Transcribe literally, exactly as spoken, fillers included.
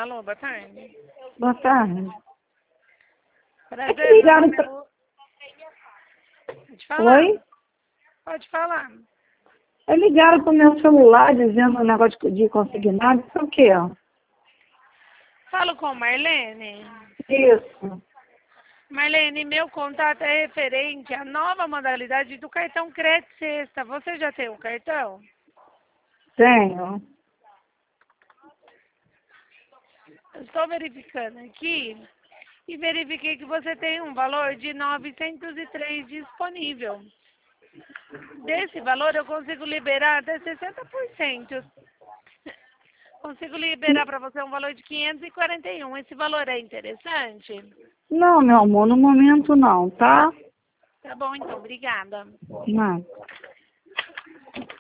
Alô, boa tarde. Boa tarde. Prazer, É que ligaram meu pra... nome é Lu- Pode falar? Oi? Pode falar. É ligaram pro meu celular dizendo um negócio de de consignado. Isso é o quê? Falo com Marlene. Isso. Marlene, meu contato é referente à nova modalidade do cartão crédito sexta. Você já tem o cartão? Tenho. Eu estou verificando aqui e verifiquei que você tem um valor de novecentos e três disponível. Desse valor eu consigo liberar até sessenta por cento. Consigo liberar para você um valor de quinhentos e quarenta e um. Esse valor é interessante? Não, meu amor, no momento não, tá? Tá bom, então. Obrigada. Não.